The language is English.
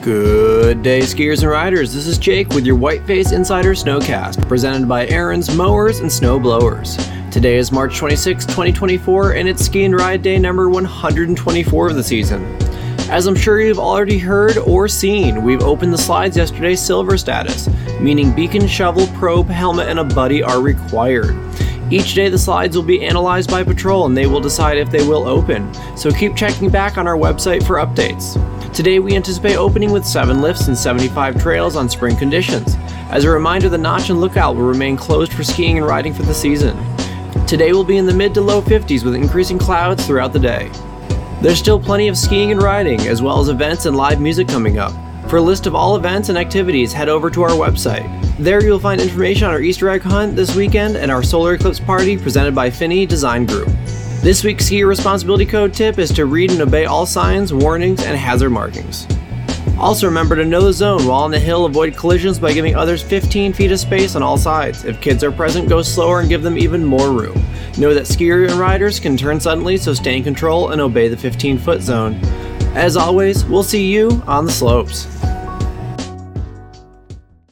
Good day, skiers and riders. This is Jake with your Whiteface Insider Snowcast, presented by Aaron's Mowers and Snow Blowers. Today is March 26, 2024, and it's ski and ride day number 124 of the season. As I'm sure you've already heard or seen, we've opened the slides yesterday silver status, meaning beacon, shovel, probe, helmet, and a buddy are required. Each day the slides will be analyzed by patrol and they will decide if they will open, so keep checking back on our website for updates. Today we anticipate opening with 7 lifts and 75 trails on spring conditions. As a reminder, the Notch and Lookout will remain closed for skiing and riding for the season. Today will be in the mid to low 50s with increasing clouds throughout the day. There's still plenty of skiing and riding, as well as events and live music coming up. For a list of all events and activities, head over to our website. There you'll find information on our Easter egg hunt this weekend and our solar eclipse party presented by Finney Design Group. This week's skier responsibility code tip is to read and obey all signs, warnings, and hazard markings. Also remember to know the zone. While on the hill, avoid collisions by giving others 15 feet of space on all sides. If kids are present, go slower and give them even more room. Know that skier and riders can turn suddenly, so stay in control and obey the 15-foot zone. As always, we'll see you on the slopes.